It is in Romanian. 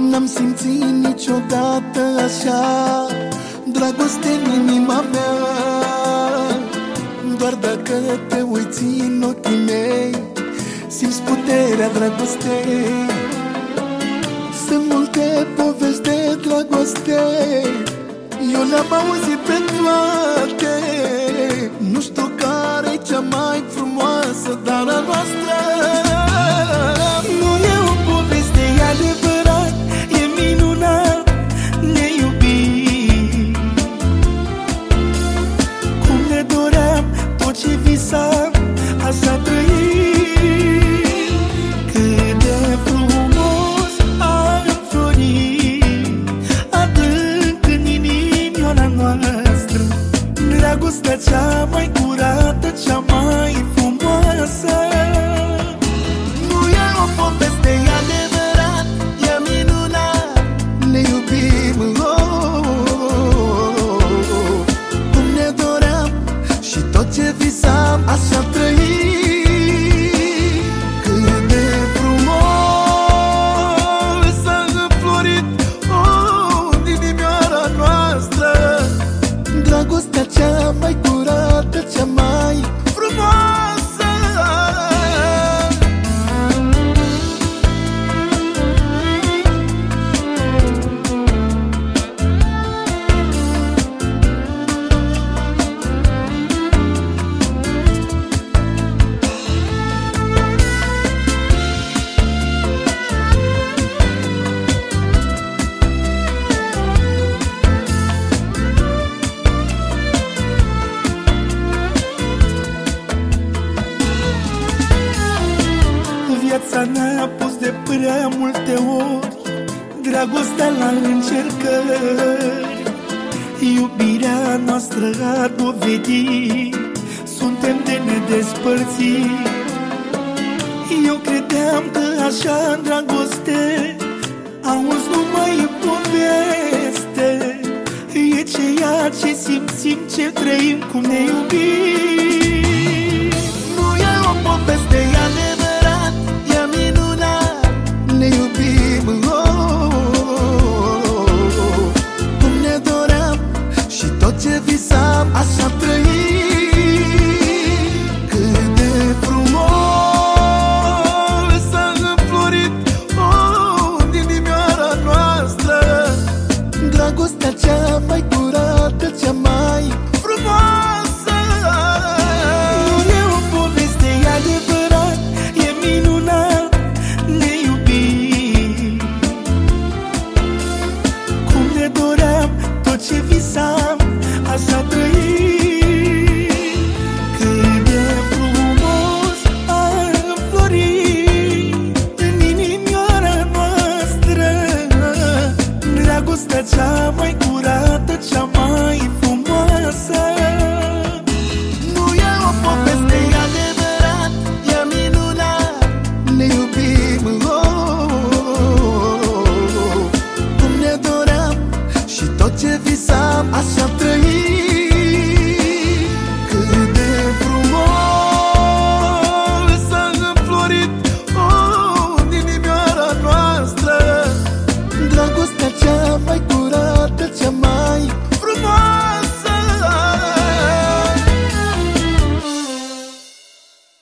N-am simțit niciodată așa dragoste în inima mea. Doar dacă te uiți în ochii mei, simți puterea dragostei. Sunt multe povești de dragoste, eu le-am auzit pe toate. Nu știu care-i cea mai frumoasă, dar a noastră nu e o poveste, e adevărat, e minunat, ne iubim. Cum ne doream, tot ce visam, așa trăim. Cât de frumos a înflorit adânc în inimioara noastră dragostea cea mai curată, cea mai frumoasă. Nu e o poveste, e adevărat, e minunat, ne iubim. Cum ne doream și tot ce visam, așa trăim. Cât de frumos a înflorit în inimioara noastră dragostea cea mai curată, cea mai frumoasă. Viața ne-a pus de prea multe ori dragostea la încercări. Iubirea noastră a dovedit, suntem de nedespărțit. Eu credeam că așa în dragoste auzi numai poveste, e ceea ce simțim, ce trăim, cum ne iubim.